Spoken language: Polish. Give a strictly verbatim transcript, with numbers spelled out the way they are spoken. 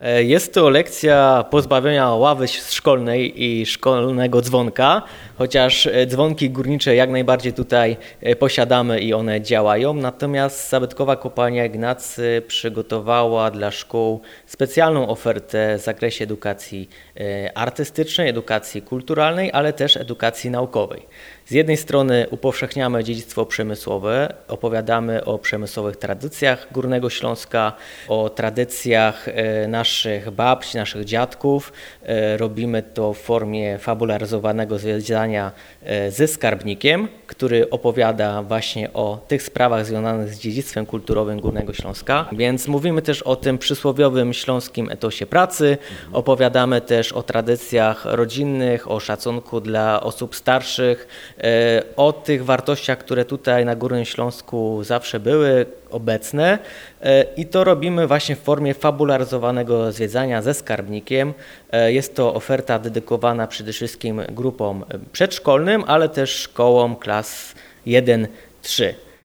Jest to lekcja pozbawienia ławy szkolnej i szkolnego dzwonka, chociaż dzwonki górnicze jak najbardziej tutaj posiadamy i one działają. Natomiast Zabytkowa Kopalnia Ignacy przygotowała dla szkół specjalną ofertę w zakresie edukacji artystycznej, edukacji kulturalnej, ale też edukacji naukowej. Z jednej strony upowszechniamy dziedzictwo przemysłowe, opowiadamy o przemysłowych tradycjach Górnego Śląska, o tradycjach naszych babci, naszych dziadków. Robimy to w formie fabularyzowanego zwiedzania ze skarbnikiem, który opowiada właśnie o tych sprawach związanych z dziedzictwem kulturowym Górnego Śląska. Więc mówimy też o tym przysłowiowym śląskim etosie pracy, opowiadamy też o tradycjach rodzinnych, o szacunku dla osób starszych, o tych wartościach, które tutaj na Górnym Śląsku zawsze były obecne i to robimy właśnie w formie fabularyzowanego zwiedzania ze skarbnikiem. Jest to oferta dedykowana przede wszystkim grupom przedszkolnym, ale też szkołom klas jeden trzy.